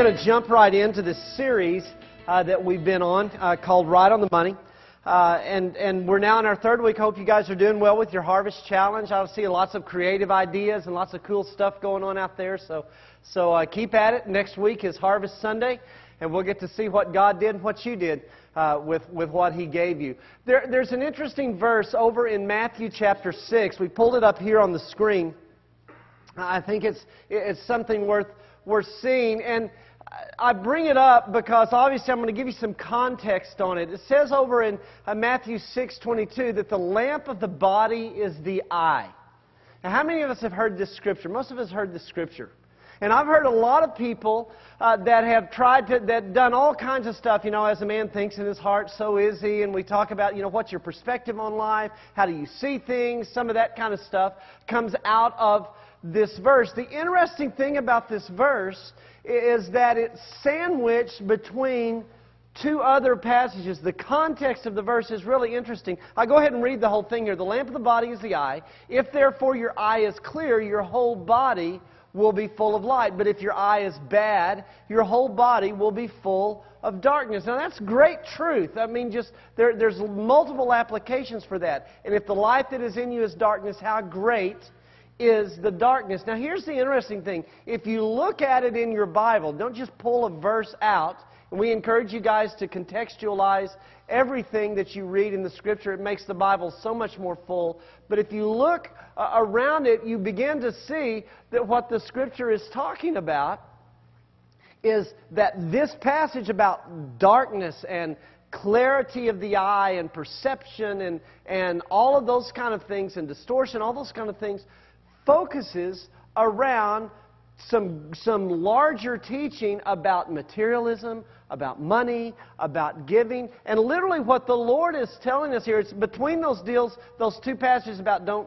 going to jump right into this series that we've been on called Right on the Money. And we're now in our third week. Hope you guys are doing well with your Harvest Challenge. I see lots of creative ideas and lots of cool stuff going on out there. So keep at it. Next week is Harvest Sunday, and we'll get to see what God did and what you did with what He gave you. There's an interesting verse over in Matthew chapter 6. We pulled it up here on the screen. I think it's something worth seeing. And I bring it up because obviously I'm going to give you some context on it. It says over in Matthew 6:22 that the lamp of the body is the eye. Now, how many of us have heard this scripture? Most of us heard this scripture. And I've heard a lot of people that have done all kinds of stuff. You know, as a man thinks in his heart, so is he. And we talk about, what's your perspective on life? How do you see things? Some of that kind of stuff comes out of this verse. The interesting thing about this verse is that it's sandwiched between two other passages. The context of the verse is really interesting. I'll go ahead and read the whole thing here. The lamp of the body is the eye. If therefore your eye is clear, your whole body will be full of light. But if your eye is bad, your whole body will be full of darkness. Now that's great truth. I mean, there's multiple applications for that. And if the light that is in you is darkness, how great is the darkness. Now here's the interesting thing. If you look at it in your Bible, don't just pull a verse out. And we encourage you guys to contextualize everything that you read in the Scripture. It makes the Bible so much more full. But if you look around it, you begin to see that what the Scripture is talking about is that this passage about darkness and clarity of the eye and perception and all of those kind of things and distortion, all those kind of things, focuses around some larger teaching about materialism, about money, about giving. And literally what the Lord is telling us here, it's between those deals, those two passages about don't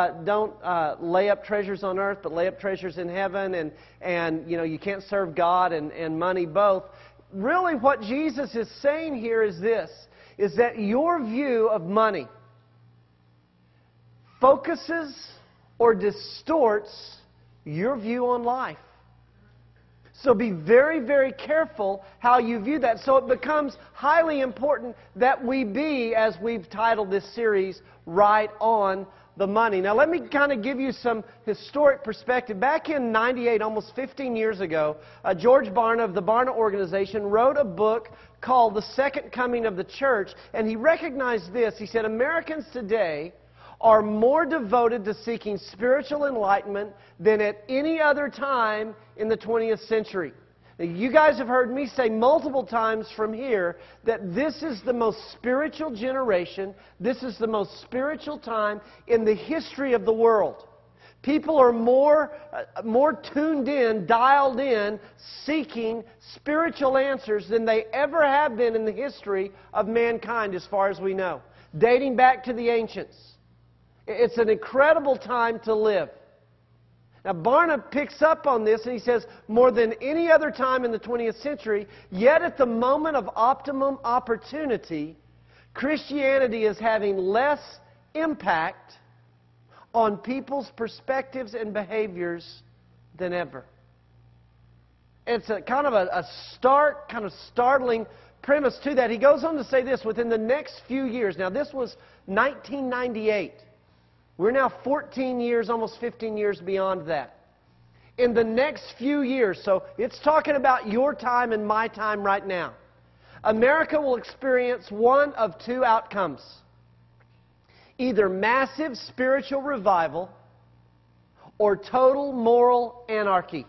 lay up treasures on earth, but lay up treasures in heaven, and you can't serve God and money both. Really what Jesus is saying here is this, is that your view of money focuses or distorts your view on life. So be very, very careful how you view that. So it becomes highly important that we be, as we've titled this series, Right on the Money. Now let me kind of give you some historic perspective. Back in 98, almost 15 years ago, George Barna of the Barna Organization wrote a book called The Second Coming of the Church, and he recognized this. He said, Americans today are more devoted to seeking spiritual enlightenment than at any other time in the 20th century. Now, you guys have heard me say multiple times from here that this is the most spiritual generation, this is the most spiritual time in the history of the world. People are more tuned in, dialed in, seeking spiritual answers than they ever have been in the history of mankind, as far as we know, dating back to the ancients. It's an incredible time to live. Now, Barna picks up on this and he says, more than any other time in the 20th century, yet at the moment of optimum opportunity, Christianity is having less impact on people's perspectives and behaviors than ever. It's a kind of a startling premise to that. He goes on to say this, within the next few years, now this was 1998. We're now 14 years, almost 15 years beyond that. In the next few years, so it's talking about your time and my time right now, America will experience one of two outcomes. Either massive spiritual revival or total moral anarchy.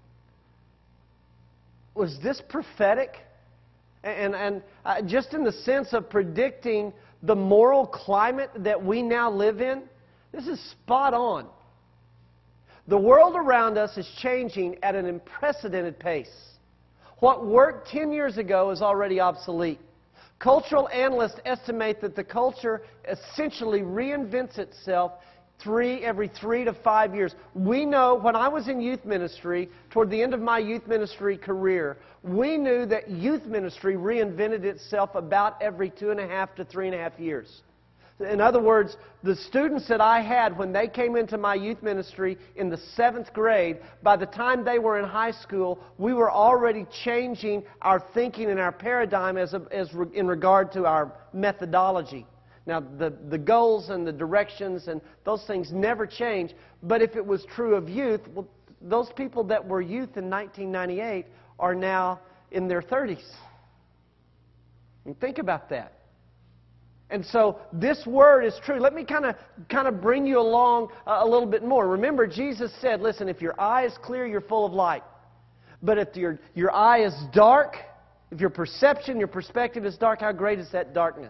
Was this prophetic? And just in the sense of predicting the moral climate that we now live in, this is spot on. The world around us is changing at an unprecedented pace. What worked 10 years ago is already obsolete. Cultural analysts estimate that the culture essentially reinvents itself every 3 to 5 years. We know, when I was in youth ministry, toward the end of my youth ministry career, we knew that youth ministry reinvented itself about every 2.5 to 3.5 years. In other words, the students that I had when they came into my youth ministry in the 7th grade, by the time they were in high school, we were already changing our thinking and our paradigm in regard to our methodology. Now, the goals and the directions and those things never change, but if it was true of youth, well, those people that were youth in 1998 are now in their 30s. And think about that. And so this word is true. Let me kind of bring you along a little bit more. Remember, Jesus said, listen, if your eye is clear, you're full of light. But if your eye is dark, if your perception, your perspective is dark, how great is that darkness?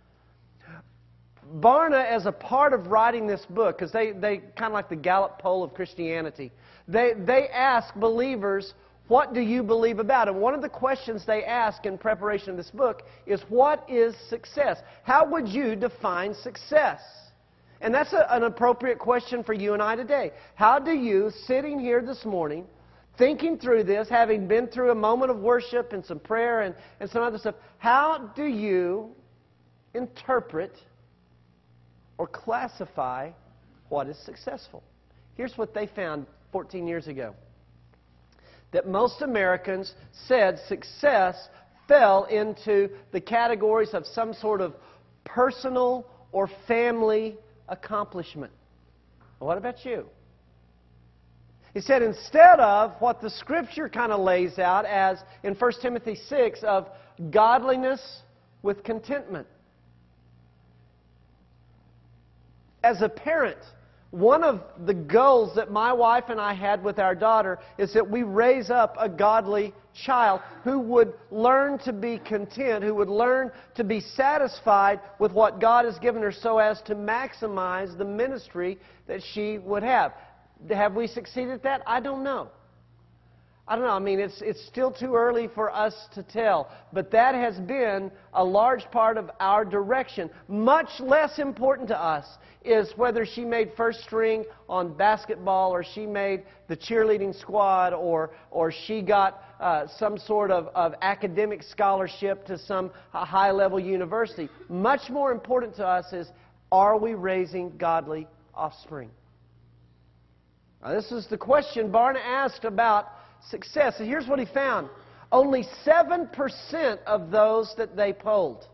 Barna, as a part of writing this book, because they kind of like the Gallup poll of Christianity, they ask believers, what do you believe about? And one of the questions they ask in preparation of this book is, what is success? How would you define success? And that's an appropriate question for you and I today. How do you, sitting here this morning, thinking through this, having been through a moment of worship and some prayer and some other stuff, how do you interpret or classify what is successful? Here's what they found 14 years ago. That most Americans said success fell into the categories of some sort of personal or family accomplishment. Well, what about you? He said instead of what the Scripture kind of lays out as in 1 Timothy 6 of godliness with contentment. As a parent, one of the goals that my wife and I had with our daughter is that we raise up a godly child who would learn to be content, who would learn to be satisfied with what God has given her so as to maximize the ministry that she would have. Have we succeeded at that? I don't know. I mean, it's still too early for us to tell. But that has been a large part of our direction. Much less important to us is whether she made first string on basketball or she made the cheerleading squad or she got some sort of academic scholarship to some high-level university. Much more important to us is, are we raising godly offspring? Now, this is the question Barna asked about success. And here's what he found. Only 7% of those that they polled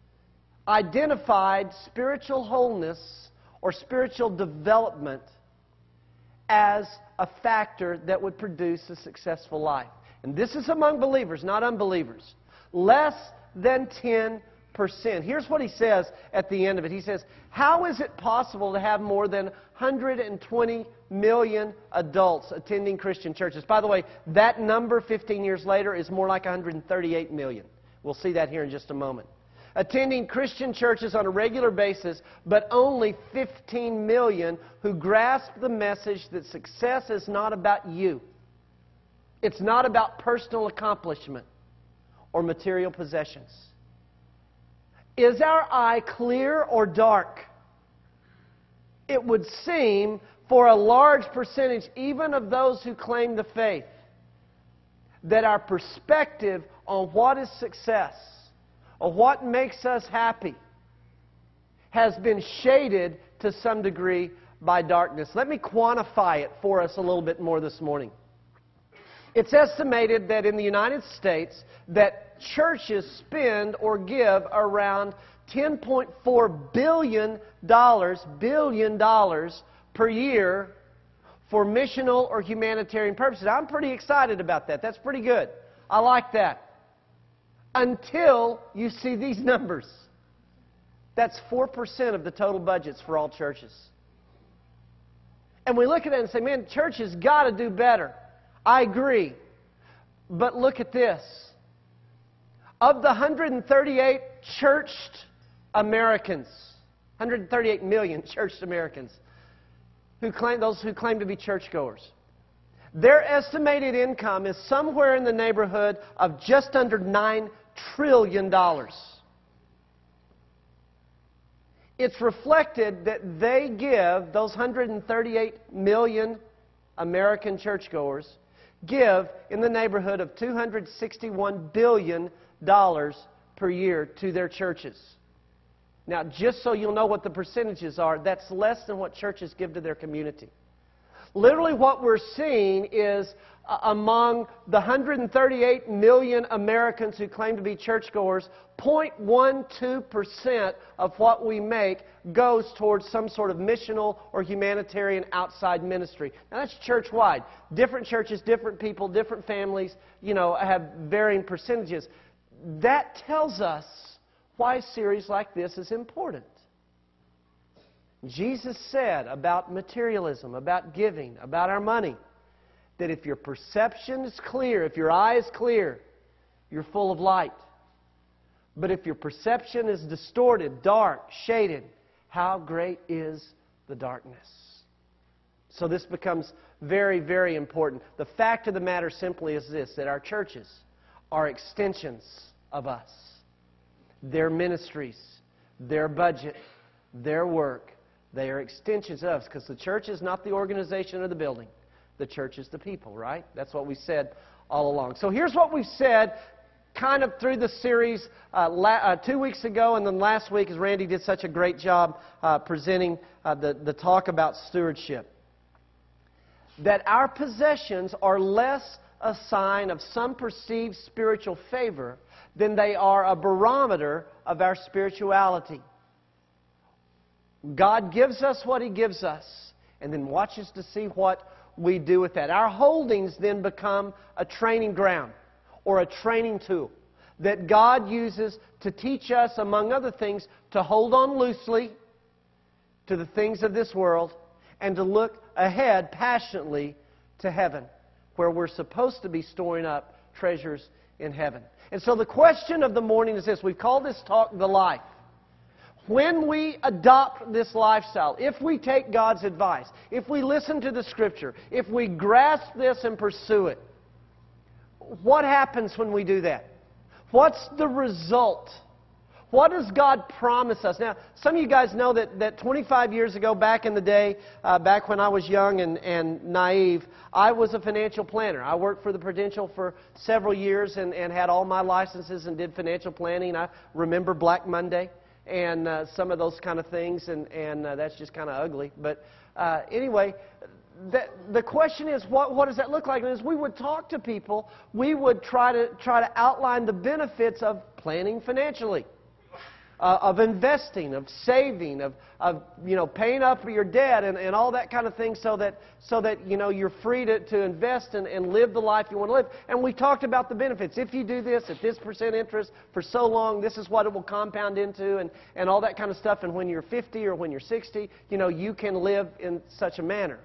identified spiritual wholeness or spiritual development as a factor that would produce a successful life. And this is among believers, not unbelievers. Less than 10%. Here's what he says at the end of it. He says, how is it possible to have more than 120 million adults attending Christian churches? By the way, that number 15 years later is more like 138 million. We'll see that here in just a moment. Attending Christian churches on a regular basis, but only 15 million who grasp the message that success is not about you. It's not about personal accomplishment or material possessions. Is our eye clear or dark? It would seem for a large percentage, even of those who claim the faith, that our perspective on what is success, or what makes us happy, has been shaded to some degree by darkness. Let me quantify it for us a little bit more this morning. It's estimated that in the United States that churches spend or give around $10.4 billion per year for missional or humanitarian purposes. I'm pretty excited about that. That's pretty good. I like that. Until you see these numbers. That's 4% of the total budgets for all churches. And we look at it and say, man, church has got to do better. I agree. But look at this. Of the 138 churched Americans, 138 million churched Americans, those who claim to be churchgoers, their estimated income is somewhere in the neighborhood of just under $9 trillion. It's reflected that they give, those 138 million American churchgoers, give in the neighborhood of $261 billion per year to their churches. Now, just so you'll know what the percentages are, that's less than what churches give to their community. Literally what we're seeing is among the 138 million Americans who claim to be churchgoers, 0.12% of what we make goes towards some sort of missional or humanitarian outside ministry. Now that's church-wide. Different churches, different people, different families, have varying percentages. That tells us why a series like this is important. Jesus said about materialism, about giving, about our money, that if your perception is clear, if your eye is clear, you're full of light. But if your perception is distorted, dark, shaded, how great is the darkness? So this becomes very, very important. The fact of the matter simply is this, that our churches are extensions of us. Their ministries, their budget, their work, they are extensions of us, because the church is not the organization or the building. The church is the people, right? That's what we said all along. So here's what we've said kind of through the series 2 weeks ago, and then last week, as Randy did such a great job presenting the talk about stewardship. That our possessions are less a sign of some perceived spiritual favor than they are a barometer of our spirituality. God gives us what He gives us, and then watches to see what we do with that. Our holdings then become a training ground or a training tool that God uses to teach us, among other things, to hold on loosely to the things of this world and to look ahead passionately to heaven, where we're supposed to be storing up treasures in heaven. And so the question of the morning is this. We've called this talk The Life. When we adopt this lifestyle, if we take God's advice, if we listen to the Scripture, if we grasp this and pursue it, what happens when we do that? What's the result? What does God promise us? Now, some of you guys know that 25 years ago, back in the day, back when I was young and naive, I was a financial planner. I worked for the Prudential for several years and had all my licenses and did financial planning. I remember Black Monday and some of those kind of things, and that's just kind of ugly. But anyway, the question is, what does that look like? And as we would talk to people, we would try to outline the benefits of planning financially, of investing, of saving, of paying up for your debt and all that kind of thing, so that you're free to invest and live the life you want to live. And we talked about the benefits. If you do this at this % interest for so long, this is what it will compound into, and all that kind of stuff. And when you're 50 or when you're 60, you can live in such a manner.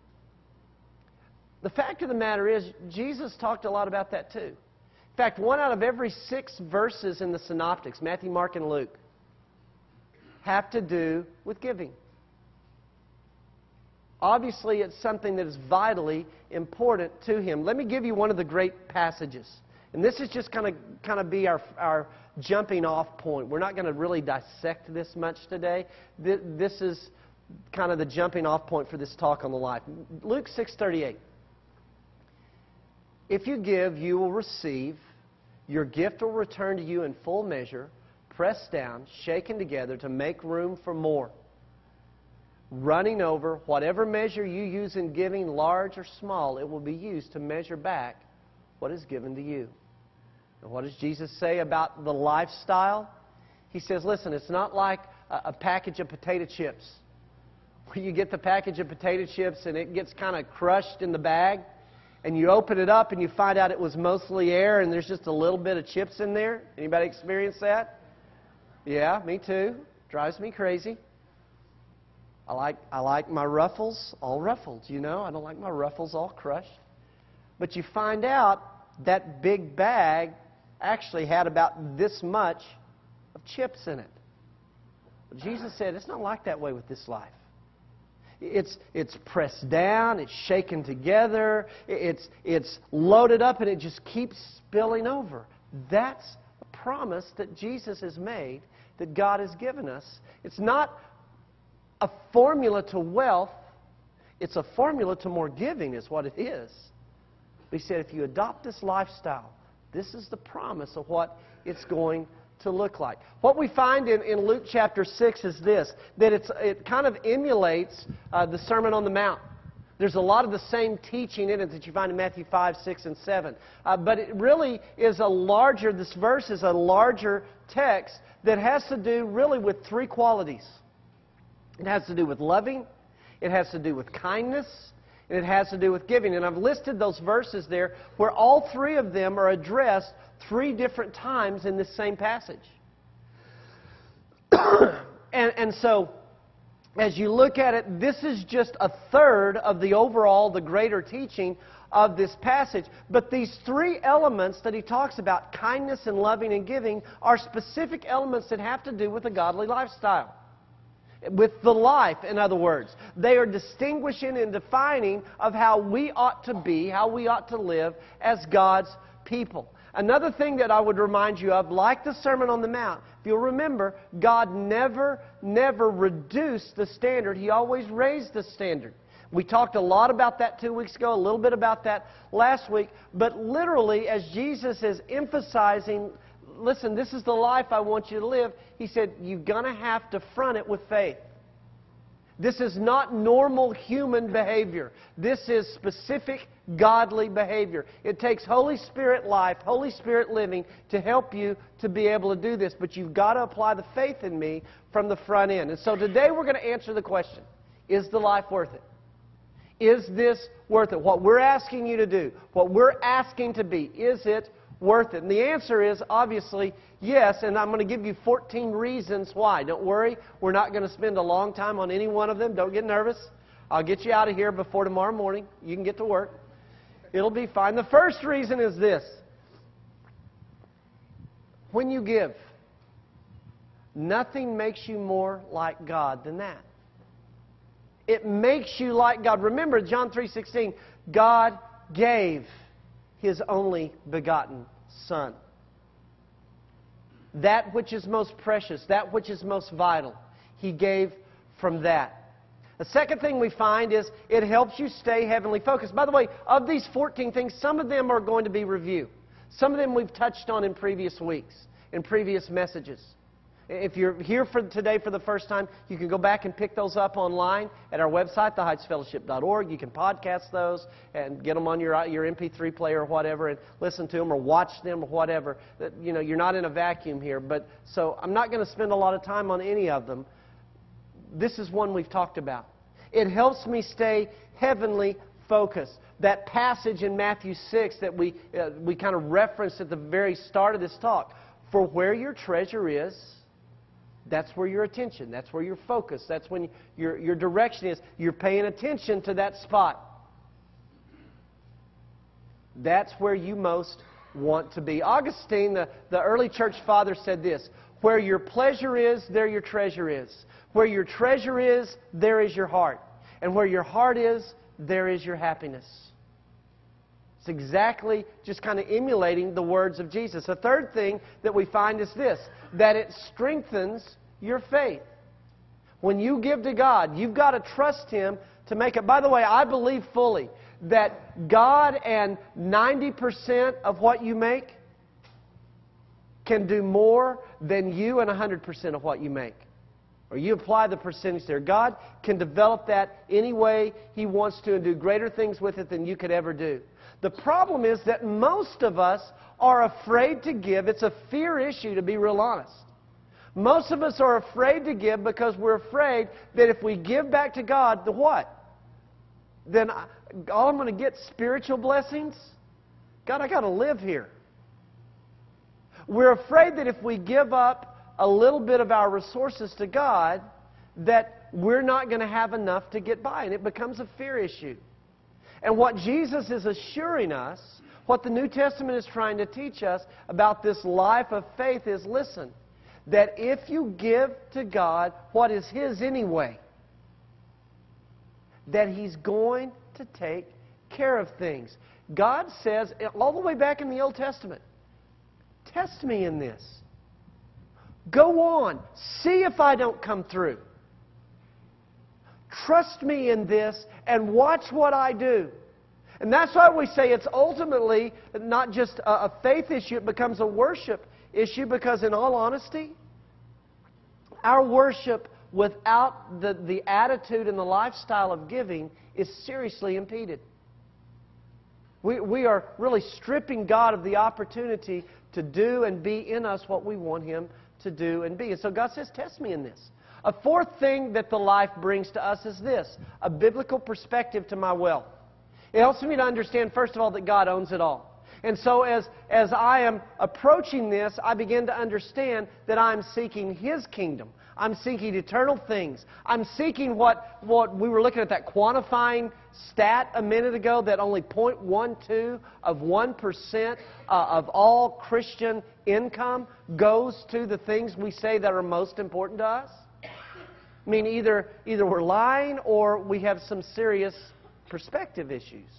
The fact of the matter is, Jesus talked a lot about that too. In fact, 1 out of every 6 verses in the Synoptics, Matthew, Mark, and Luke, have to do with giving. Obviously, it's something that is vitally important to Him. Let me give you one of the great passages. And this is just kind of be our jumping off point. We're not going to really dissect this much today. This is kind of the jumping off point for this talk on the life. Luke 6:38. If you give, you will receive. Your gift will return to you in full measure, pressed down, shaken together to make room for more. Running over, whatever measure you use in giving, large or small, it will be used to measure back what is given to you. And what does Jesus say about the lifestyle? He says, listen, it's not like a package of potato chips, where you get the package of potato chips and it gets kind of crushed in the bag. And you open it up and you find out it was mostly air and there's just a little bit of chips in there. Anybody experience that? Yeah, me too. Drives me crazy. I like my Ruffles all ruffled, I don't like my Ruffles all crushed. But you find out that big bag actually had about this much of chips in it. But Jesus said it's not like that way with this life. It's pressed down, it's shaken together, it's loaded up, and it just keeps spilling over. That's a promise that Jesus has made, that God has given us. It's not a formula to wealth, it's a formula to more giving is what it is. But He said if you adopt this lifestyle, this is the promise of what it's going to look like. What we find in Luke chapter 6 is this, that it kind of emulates the Sermon on the Mount. There's a lot of the same teaching in it that you find in Matthew 5, 6, and 7. But it really is this verse is a larger text that has to do really with three qualities. It has to do with loving, it has to do with kindness, and it has to do with giving. And I've listed those verses there where all three of them are addressed three different times in this same passage. and so, as you look at it, this is just a third of the greater teaching of this passage. But these three elements that he talks about, kindness and loving and giving, are specific elements that have to do with a godly lifestyle. With the life, in other words. They are distinguishing and defining of how we ought to be, how we ought to live as God's people. Another thing that I would remind you of, like the Sermon on the Mount, if you'll remember, God never reduced the standard. He always raised the standard. We talked a lot about that 2 weeks ago, a little bit about that last week. But literally, as Jesus is emphasizing, listen, this is the life I want you to live, He said, you're going to have to front it with faith. This is not normal human behavior. This is specific godly behavior. It takes Holy Spirit life, Holy Spirit living to help you to be able to do this. But you've got to apply the faith in me from the front end. And so today we're going to answer the question, is the life worth it? Is this worth it? What we're asking you to do, what we're asking to be, is it worth it? And the answer is obviously yes, and I'm going to give you 14 reasons why. Don't worry, we're not going to spend a long time on any one of them. Don't get nervous. I'll get you out of here before tomorrow morning. You can get to work. It'll be fine. The first reason is this. When you give, nothing makes you more like God than that. It makes you like God. Remember, John 3:16, God gave His only begotten Son. That which is most precious, that which is most vital, He gave from that. The second thing we find is it helps you stay heavenly focused. By the way, of these 14 things, some of them are going to be review. Some of them we've touched on in previous weeks, in previous messages. If you're here today for the first time, you can go back and pick those up online at our website, theheightsfellowship.org. You can podcast those and get them on your MP3 player or whatever and listen to them or watch them or whatever. You know, you're not in a vacuum here. So I'm not going to spend a lot of time on any of them. This is one we've talked about. It helps me stay heavenly focused. That passage in Matthew 6 that we kind of referenced at the very start of this talk. For where your treasure is, that's where your attention, that's where your focus, that's when your direction is. You're paying attention to that spot. That's where you most want to be. Augustine, the early church father, said this, where your pleasure is, there your treasure is. Where your treasure is, there is your heart. And where your heart is, there is your happiness. It's exactly just kind of emulating the words of Jesus. The third thing that we find is this, that it strengthens your faith. When you give to God, you've got to trust Him to make it. By the way, I believe fully that God and 90% of what you make can do more than you and 100% of what you make. Or you apply the percentage there. God can develop that any way He wants to and do greater things with it than you could ever do. The problem is that most of us are afraid to give. It's a fear issue, to be real honest. Most of us are afraid to give because we're afraid that if we give back to God, the what? Then all I'm going to get spiritual blessings? God, I got to live here. We're afraid that if we give up a little bit of our resources to God, that we're not going to have enough to get by, and it becomes a fear issue. And what Jesus is assuring us, what the New Testament is trying to teach us about this life of faith is, listen, that if you give to God what is His anyway, that He's going to take care of things. God says, all the way back in the Old Testament, test me in this. Go on. See if I don't come through. Trust me in this and watch what I do. And that's why we say it's ultimately not just a faith issue, it becomes a worship issue because, in all honesty, our worship without the attitude and the lifestyle of giving is seriously impeded. We are really stripping God of the opportunity to do and be in us what we want Him to do and be. And so God says, test me in this. A fourth thing that the life brings to us is this: a biblical perspective to my wealth. It helps me to understand, first of all, that God owns it all. And so as I am approaching this, I begin to understand that I'm seeking His kingdom. I'm seeking eternal things. I'm seeking what we were looking at, that quantifying stat a minute ago, that only 0.12 of 1% of all Christian income goes to the things we say that are most important to us. I mean, either we're lying or we have some serious perspective issues.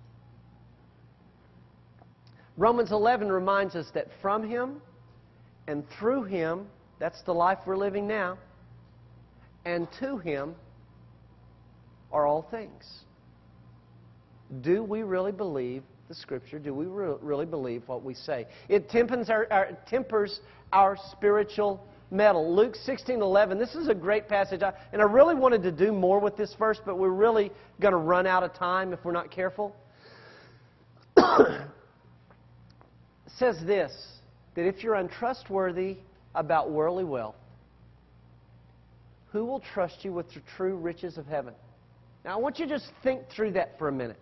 Romans 11 reminds us that from Him and through Him, that's the life we're living now, and to Him are all things. Do we really believe the Scripture? Do we really believe what we say? It tempers our spiritual mettle. Luke 16:11, this is a great passage, and I really wanted to do more with this verse, but we're really going to run out of time if we're not careful. It says this, that if you're untrustworthy about worldly wealth, who will trust you with the true riches of heaven? Now, I want you to just think through that for a minute.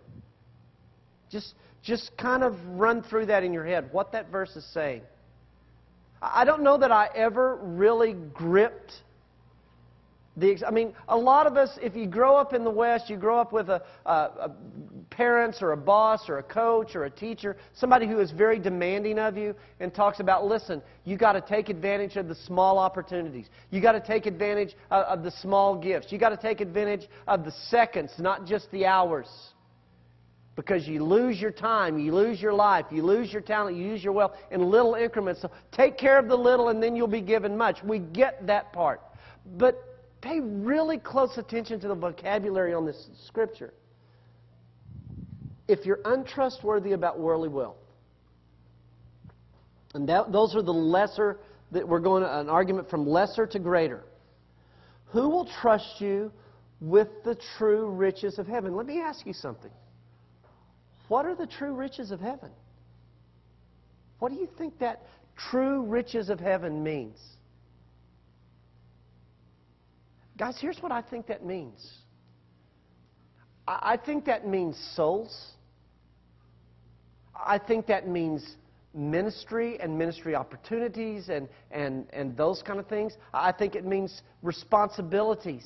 Just kind of run through that in your head, what that verse is saying. I don't know that I ever really gripped I mean, a lot of us, if you grow up in the West, you grow up with a parents or a boss or a coach or a teacher, somebody who is very demanding of you and talks about, listen, you got to take advantage of the small opportunities. You got to take advantage of the small gifts. You got to take advantage of the seconds, not just the hours. Because you lose your time, you lose your life, you lose your talent, you lose your wealth in little increments. So take care of the little and then you'll be given much. We get that part. But pay really close attention to the vocabulary on this Scripture. If you're untrustworthy about worldly wealth, and those are the lesser, that we're going to, an argument from lesser to greater. Who will trust you with the true riches of heaven? Let me ask you something. What are the true riches of heaven? What do you think that true riches of heaven means? Guys, here's what I think that means. I think that means souls. I think that means ministry and ministry opportunities and those kind of things. I think it means responsibilities.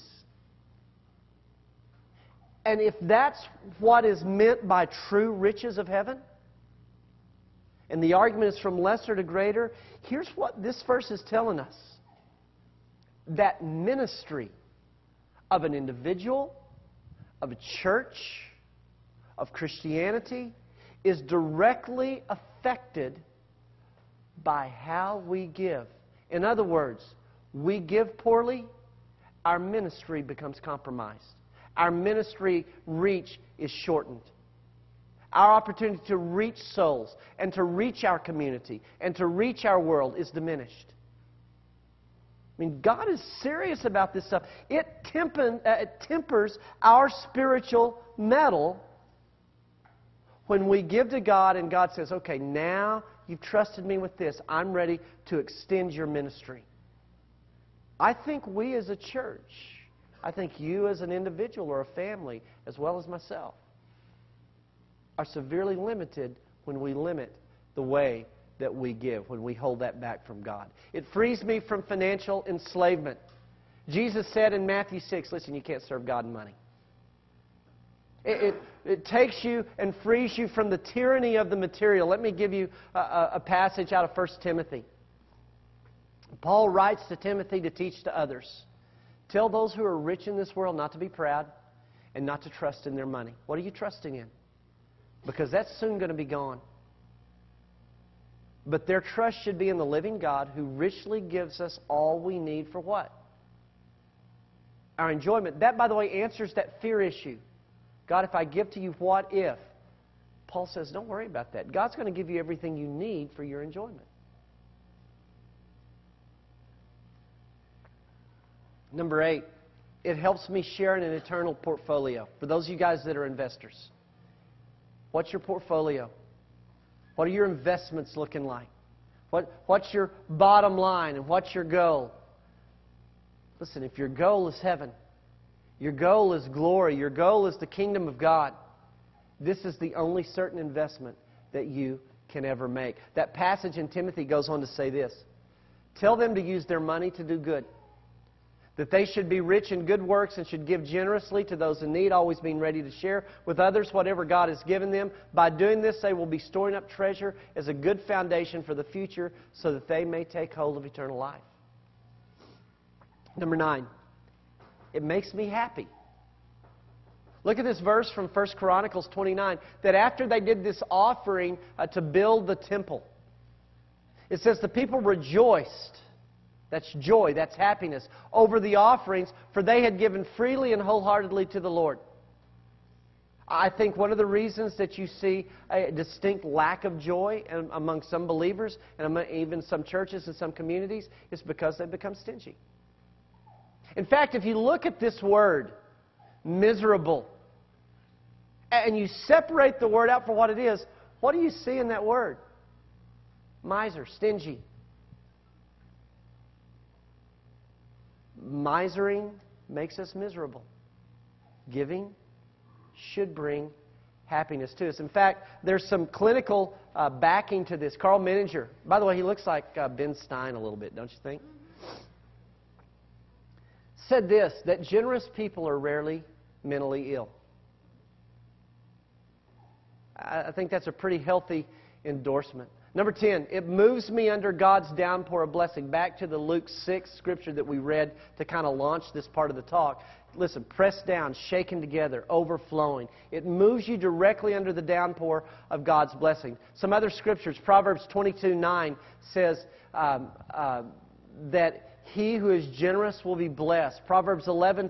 And if that's what is meant by true riches of heaven, and the argument is from lesser to greater, here's what this verse is telling us. That ministry of an individual, of a church, of Christianity, is directly affected by how we give. In other words, we give poorly, our ministry becomes compromised. Our ministry reach is shortened. Our opportunity to reach souls and to reach our community and to reach our world is diminished. I mean, God is serious about this stuff. It tempers our spiritual mettle when we give to God and God says, okay, now you've trusted me with this. I'm ready to extend your ministry. I think we as a church, I think you as an individual or a family, as well as myself, are severely limited when we limit the way that we give, when we hold that back from God. It frees me from financial enslavement. Jesus said in Matthew 6, listen, you can't serve God and money. It takes you and frees you from the tyranny of the material. Let me give you a passage out of 1 Timothy. Paul writes to Timothy to teach to others. Tell those who are rich in this world not to be proud and not to trust in their money. What are you trusting in? Because that's soon going to be gone. But their trust should be in the living God who richly gives us all we need for what? Our enjoyment. That, by the way, answers that fear issue. God, if I give to you, what if? Paul says, don't worry about that. God's going to give you everything you need for your enjoyment. Number 8, it helps me share in an eternal portfolio. For those of you guys that are investors, what's your portfolio? What are your investments looking like? What's your bottom line and what's your goal? Listen, if your goal is heaven, your goal is glory, your goal is the kingdom of God, this is the only certain investment that you can ever make. That passage in Timothy goes on to say this: tell them to use their money to do good, that they should be rich in good works and should give generously to those in need, always being ready to share with others whatever God has given them. By doing this, they will be storing up treasure as a good foundation for the future so that they may take hold of eternal life. Number 9, it makes me happy. Look at this verse from 1 Chronicles 29, that after they did this offering to build the temple, it says the people rejoiced. That's joy, that's happiness, over the offerings, for they had given freely and wholeheartedly to the Lord. I think one of the reasons that you see a distinct lack of joy among some believers and among even some churches and some communities is because they've become stingy. In fact, if you look at this word, miserable, and you separate the word out for what it is, what do you see in that word? Miser, stingy. Misering makes us miserable. Giving should bring happiness to us. In fact, there's some clinical backing to this. Carl Menninger, by the way, he looks like Ben Stein a little bit, don't you think? Said this, that generous people are rarely mentally ill. I think that's a pretty healthy endorsement. Number 10, it moves me under God's downpour of blessing. Back to the Luke 6 scripture that we read to kind of launch this part of the talk. Listen, pressed down, shaken together, overflowing. It moves you directly under the downpour of God's blessing. Some other scriptures, Proverbs 22:9 says that he who is generous will be blessed. Proverbs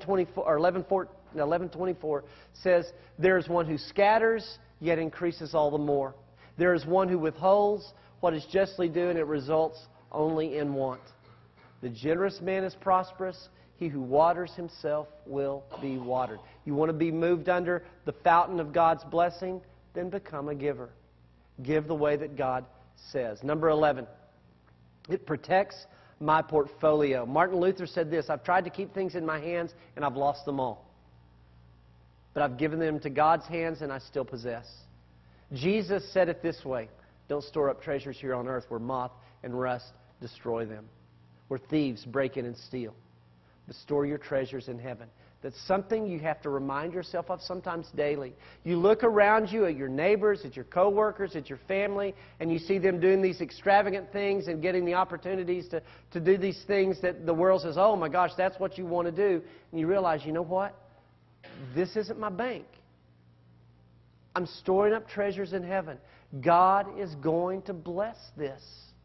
11:24 says, there is one who scatters, yet increases all the more. There is one who withholds what is justly due, and it results only in want. The generous man is prosperous. He who waters himself will be watered. You want to be moved under the fountain of God's blessing? Then become a giver. Give the way that God says. Number 11, it protects my portfolio. Martin Luther said this, I've tried to keep things in my hands and I've lost them all. But I've given them to God's hands and I still possess. Jesus said it this way, don't store up treasures here on earth where moth and rust destroy them, where thieves break in and steal. But store your treasures in heaven. That's something you have to remind yourself of sometimes daily. You look around you at your neighbors, at your coworkers, at your family, and you see them doing these extravagant things and getting the opportunities to do these things that the world says, oh my gosh, that's what you want to do. And you realize, you know what? This isn't my bank. I'm storing up treasures in heaven. God is going to bless this.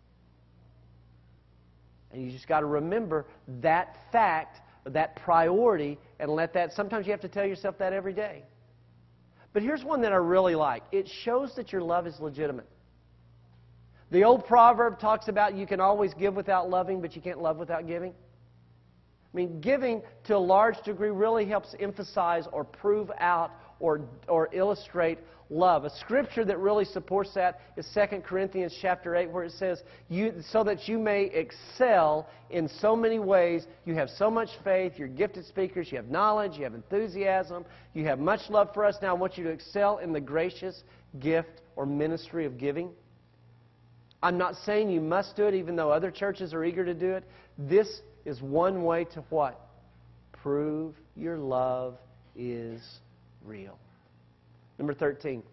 And you just got to remember that fact, that priority, and let that, sometimes you have to tell yourself that every day. But here's one that I really like. It shows that your love is legitimate. The old proverb talks about you can always give without loving, but you can't love without giving. I mean, giving to a large degree really helps emphasize or prove out or illustrate love. A scripture that really supports that is 2 Corinthians chapter 8, where it says, so that you may excel in so many ways. You have so much faith, you're gifted speakers, you have knowledge, you have enthusiasm, you have much love for us. Now I want you to excel in the gracious gift or ministry of giving. I'm not saying you must do it, even though other churches are eager to do it. This is one way to what? Prove your love is real. Number 13,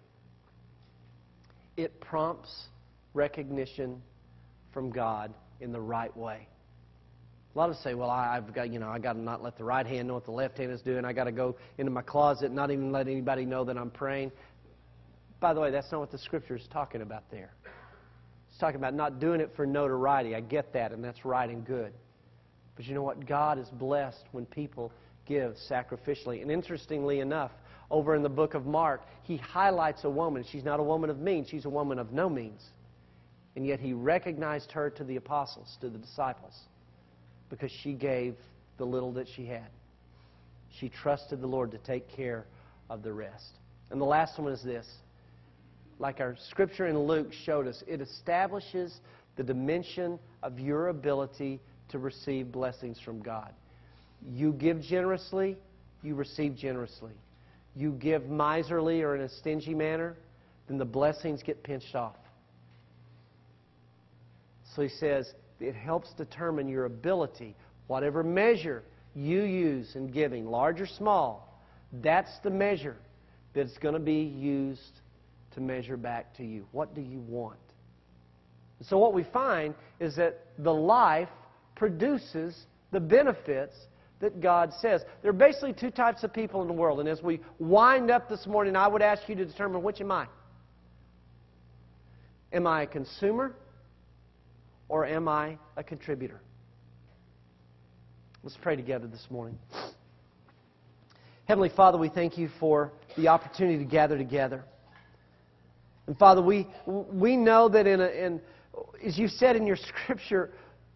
it prompts recognition from God in the right way. A lot of us say, well, I've got to not let the right hand know what the left hand is doing. I got to go into my closet and not even let anybody know that I'm praying. By the way, that's not what the Scripture is talking about there. It's talking about not doing it for notoriety. I get that, and that's right and good. But you know what? God is blessed when people give sacrificially. And interestingly enough, over in the book of Mark, he highlights a woman. She's not a woman of means. She's a woman of no means. And yet he recognized her to the apostles, to the disciples, because she gave the little that she had. She trusted the Lord to take care of the rest. And the last one is this. Like our scripture in Luke showed us, it establishes the dimension of your ability to receive blessings from God. You give generously, you receive generously. You give miserly or in a stingy manner, then the blessings get pinched off. So he says, it helps determine your ability. Whatever measure you use in giving, large or small, that's the measure that's going to be used to measure back to you. What do you want? So what we find is that the life produces the benefits that God says. There are basically two types of people in the world. And as we wind up this morning, I would ask you to determine, which am I? Am I a consumer or am I a contributor? Let's pray together this morning. Heavenly Father, we thank you for the opportunity to gather together. And Father, we know that as you said in your Scripture,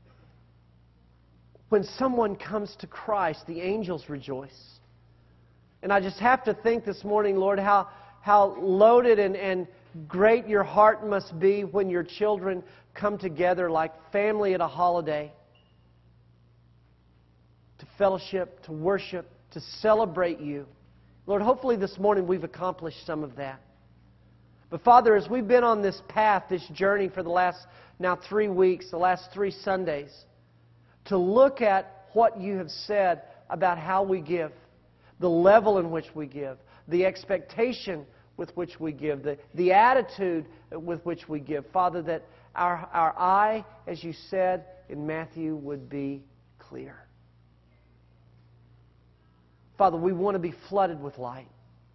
when someone comes to Christ, the angels rejoice. And I just have to think this morning, Lord, how loaded and great your heart must be when your children come together like family at a holiday to fellowship, to worship, to celebrate you. Lord, hopefully this morning we've accomplished some of that. But Father, as we've been on this path, this journey for the last now 3 weeks, the last 3 Sundays, to look at what you have said about how we give, the level in which we give, the expectation with which we give, the attitude with which we give. Father, that our eye, as you said in Matthew, would be clear. Father, we want to be flooded with light.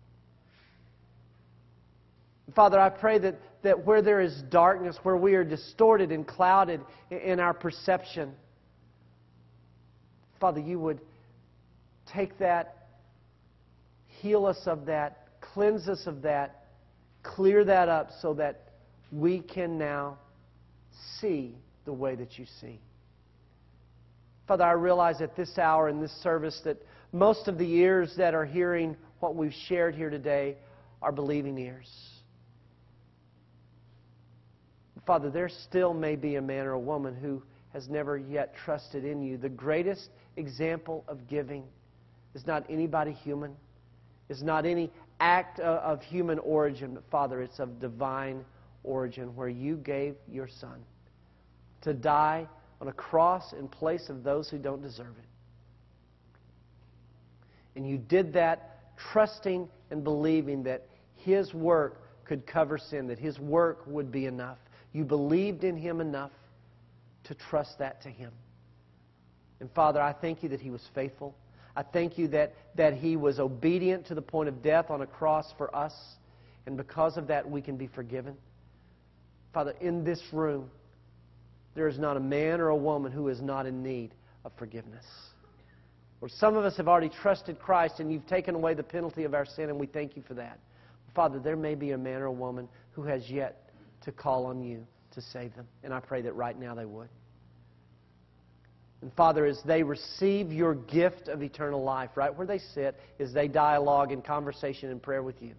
Father, I pray that where there is darkness, where we are distorted and clouded in our perception, Father, you would take that, heal us of that, cleanse us of that, clear that up so that we can now see the way that you see. Father, I realize at this hour in this service that most of the ears that are hearing what we've shared here today are believing ears. Father, there still may be a man or a woman who has never yet trusted in you. The greatest example of giving is not anybody human, is not any act of human origin, but Father, it's of divine origin, where you gave your Son to die on a cross in place of those who don't deserve it. And you did that trusting and believing that His work could cover sin, that His work would be enough. You believed in Him enough to trust that to Him. And Father, I thank you that He was faithful. I thank you that He was obedient to the point of death on a cross for us. And because of that, we can be forgiven. Father, in this room, there is not a man or a woman who is not in need of forgiveness. Or some of us have already trusted Christ and you've taken away the penalty of our sin, and we thank you for that. Father, there may be a man or a woman who has yet to call on you to save them. And I pray that right now they would. And Father, as they receive your gift of eternal life, right where they sit, as they dialogue in conversation and prayer with you,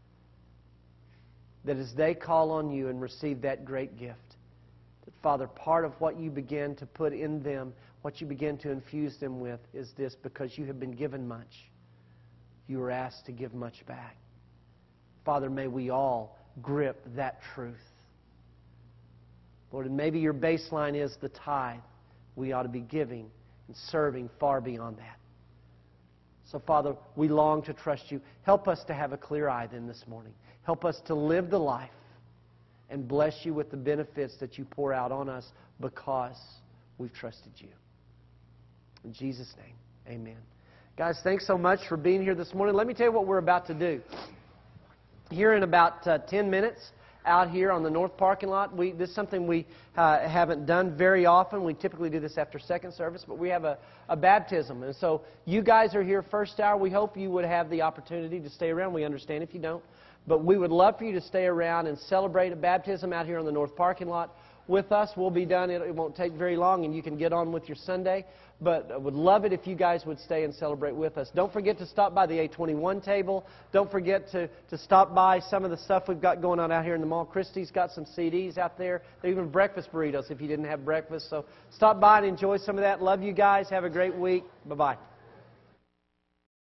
that as they call on you and receive that great gift, that Father, part of what you begin to put in them, what you begin to infuse them with, is this: because you have been given much, you are asked to give much back. Father, may we all grip that truth. Lord, and maybe your baseline is the tithe. We ought to be giving and serving far beyond that. So, Father, we long to trust you. Help us to have a clear eye then this morning. Help us to live the life and bless you with the benefits that you pour out on us because we've trusted you. In Jesus' name, amen. Guys, thanks so much for being here this morning. Let me tell you what we're about to do. Here in about 10 minutes, out here on the north parking lot, this is something we haven't done very often. We typically do this after second service, but we have a baptism. And so you guys are here first hour. We hope you would have the opportunity to stay around. We understand if you don't. But we would love for you to stay around and celebrate a baptism out here on the north parking lot with us. We'll be done. It won't take very long, and you can get on with your Sunday. but I would love it if you guys would stay and celebrate with us. Don't forget to stop by the A21 table. Don't forget to stop by some of the stuff we've got going on out here in the mall. Christy's got some CDs out there. They're even breakfast burritos if you didn't have breakfast. So stop by and enjoy some of that. Love you guys. Have a great week. Bye-bye.